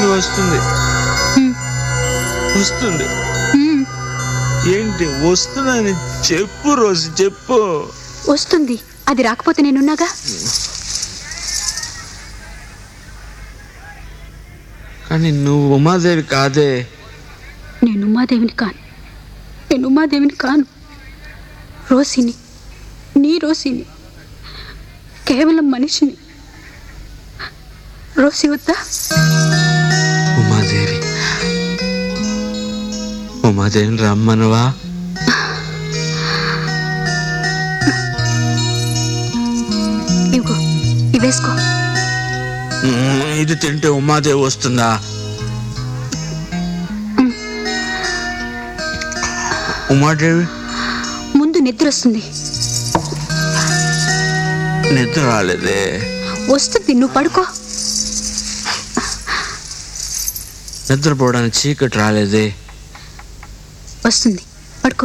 వస్తుంది ఉమ్, వస్తుంది. ఉమ్, ఏంటి వస్తుందని చెప్పు రోజు, చెప్పు. వస్తుంది. అది రాకపోతే నేనున్నాగా. కానీ నువ్వు ఉమాదేవి కాదే. నేను ఉమాదేవిని కాను. నేను ఉమాదేవిని కాను. రోసిని, నీ రోసిని, కేవలం మనిషిని. రోసి వద్దా? ఉమాదేవి, ఉమాదేవిని రమ్మనవా? ఇవ్వు, ఇవేసుకో. ఇది తింటే ఉమాదేవి వస్తుందా? ఉమాదేవి ముందు నిద్ర వస్తుంది. నిద్ర రాలేదే. వస్తుంది, నువ్వు పడుకో. నిద్రపోవడానికి చీకటి రాలేదే. వస్తుంది, పడుకో.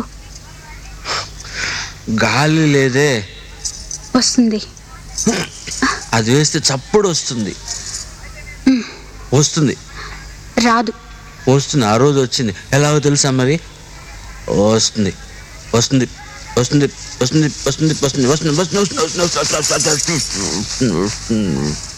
గాలి లేదే. వస్తుంది. అది వేస్తే చప్పుడు వస్తుంది. వస్తుంది రాదు. వస్తుంది. ఆ రోజు వచ్చింది. ఎలాగో తెలుసా మరి? వస్తుంది వస్తుంది వస్తుంది వస్తుంది వస్తుంది వస్తుంది వస్తుంది వస్తుంది వస్తుంది వస్తుంది వస్తుంది వస్తుంది వస్తుంది వస్తుంది